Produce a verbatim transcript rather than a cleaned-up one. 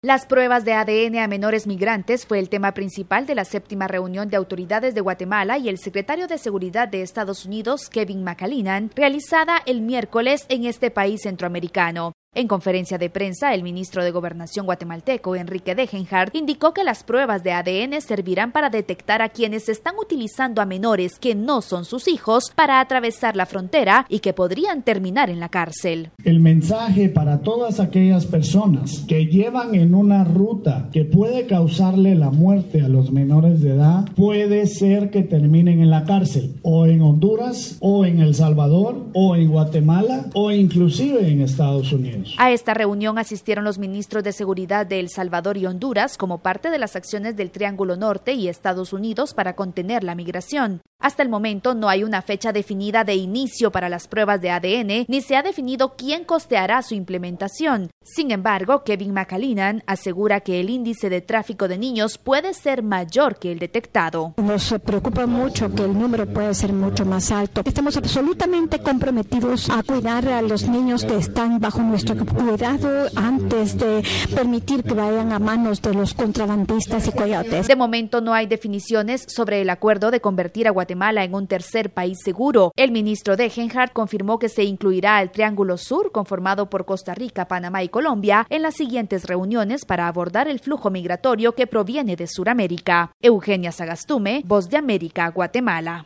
Las pruebas de A D N a menores migrantes fue el tema principal de la séptima reunión de autoridades de Guatemala y el secretario de Seguridad de Estados Unidos, Kevin McAleenan, realizada el miércoles en este país centroamericano. En conferencia de prensa, el ministro de Gobernación guatemalteco, Enrique Degenhardt, indicó que las pruebas de A D N servirán para detectar a quienes están utilizando a menores que no son sus hijos para atravesar la frontera y que podrían terminar en la cárcel. El mensaje para todas aquellas personas que llevan en una ruta que puede causarle la muerte a los menores de edad puede ser que terminen en la cárcel, o en Honduras, o en El Salvador, o en Guatemala, o inclusive en Estados Unidos. A esta reunión asistieron los ministros de Seguridad de El Salvador y Honduras como parte de las acciones del Triángulo Norte y Estados Unidos para contener la migración. Hasta el momento no hay una fecha definida de inicio para las pruebas de A D N, ni se ha definido quién costeará su implementación. Sin embargo, Kevin McAleenan asegura que el índice de tráfico de niños puede ser mayor que el detectado. Nos preocupa mucho que el número pueda ser mucho más alto. Estamos absolutamente comprometidos a cuidar a los niños que están bajo nuestro cuidado antes de permitir que vayan a manos de los contrabandistas y coyotes. De momento no hay definiciones sobre el acuerdo de convertir a Guatemala en un tercer país seguro. El ministro Degenhardt confirmó que se incluirá el Triángulo Sur, conformado por Costa Rica, Panamá y Colombia, en las siguientes reuniones para abordar el flujo migratorio que proviene de Sudamérica. Eugenia Sagastume, Voz de América, Guatemala.